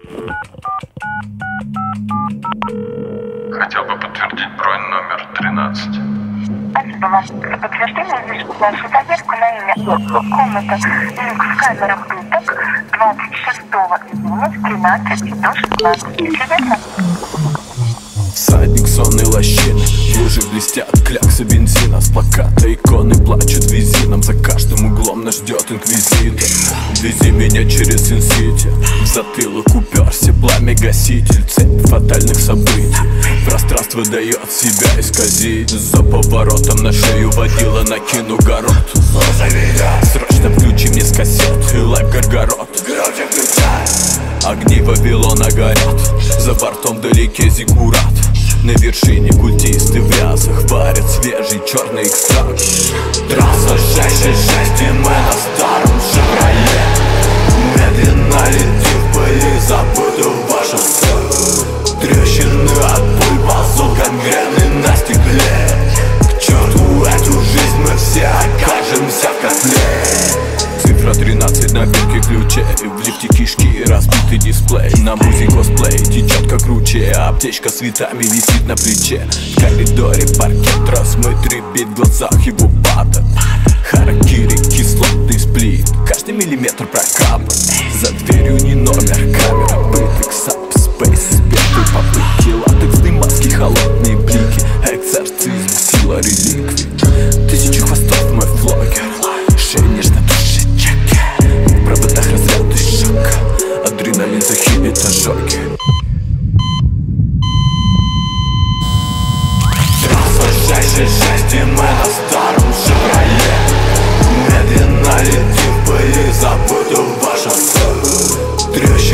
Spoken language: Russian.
Хотел бы подтвердить бронь номер 13. Спасибо вам за подтверждение. Вижу вашу заявку на имя. Комната люкс в камерах пыток 26 июня с 13 до 16. Интересно? Всадник сонной лощины, в луже блестят кляксы бензина. С плаката иконы плачут визином. За каждым углом нас ждет инквизитор. Вези меня через Ин-Сити. В затылок уперся пламя-гаситель. Цепь фатальных событий. Пространство дает себя исказить. За поворотом на шею водила накину город. Срочно включи мне с кассет и лайк Горгород. Огни Вавилона горят. За бортом вдалеке зиггурат. На вершине культисты в рясах варят свежий черный экстракт. Трасса 666 и мы на старом Шевроле. Медленно летим в пыли, забытого шоссе. Трещины от пуль ползут, гангрены на стекле. К черту эту жизнь, мы все окажемся в котле. Цифра 13 на бирке ключей. В лифте кишки, разбитый дисплей. На музе косплей течет как ручей. А аптечка с цветами висит на плече. В коридоре паркет размыт, рябит в глазах его пата. Харакири, кислотный сплит. Каждый миллиметр прокапан. За дверью не номер, камера, пыток, сап, спейс, спертые попытки. Латексные маски, холодные блики. Экзорцизм, сила реликвий. Тысячу хвостов мой флогер. Шея нежно душит чеки. В проводах разряд и шок. Адреналин захилит ожоги. Трасса 666 и мы на старом Шевроле. Медленно летим в пыли, забытого шоссе.